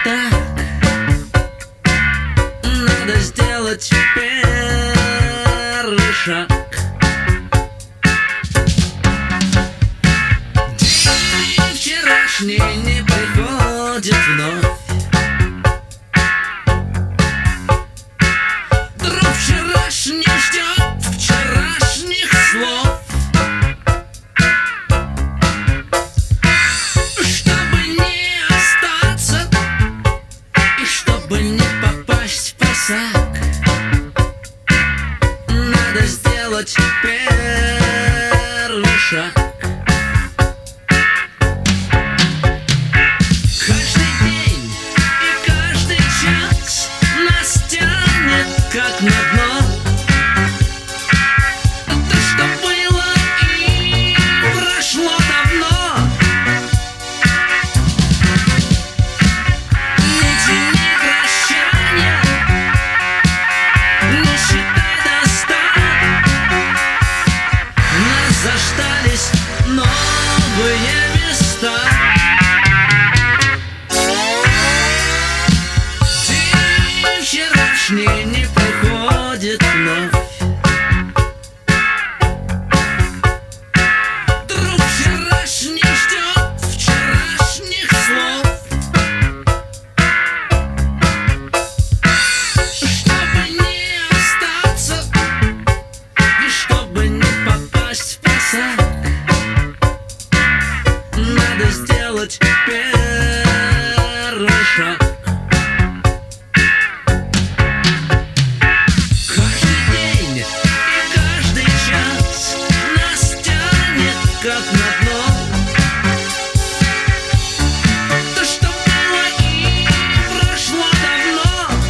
так. Надо сделать первый шаг. День вчерашний не приходит вновь. Друг вчерашний ждет вчерашних слов. Чтобы не остаться и чтобы не попасть в просак, надо сделать первый шаг. Каждый день и каждый час нас тянет как на дно. То, что было и прошло давно. Не тяни прощания, не считай до 100. Нас заждались новые места. День вчерашний не приходит вновь. Друг вчерашний ждет вчерашних слов. Чтобы не остаться и чтобы не попасть в просак, надо сделать первый шаг. Каждый день и каждый час нас тянет как на дно. То, что было и прошло давно.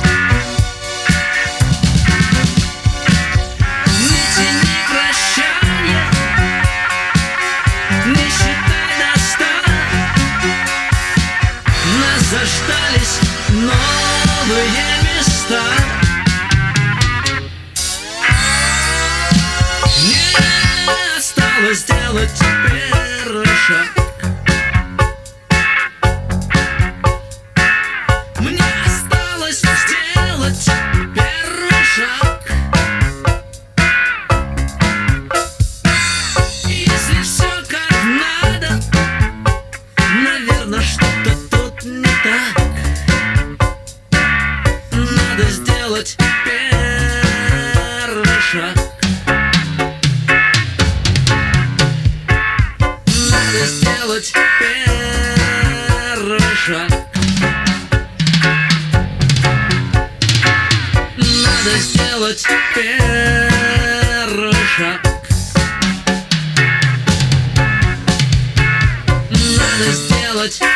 Не тяни прощания, не считай до 100. Нас заждались новые места. Мне осталось сделать первый шаг. Мне осталось сделать первый шаг. Если все как надо, наверное, что-то тут не так. Надо сделать первый шаг. Надо сделать первый шаг. Надо сделать первый шаг. Надо сделать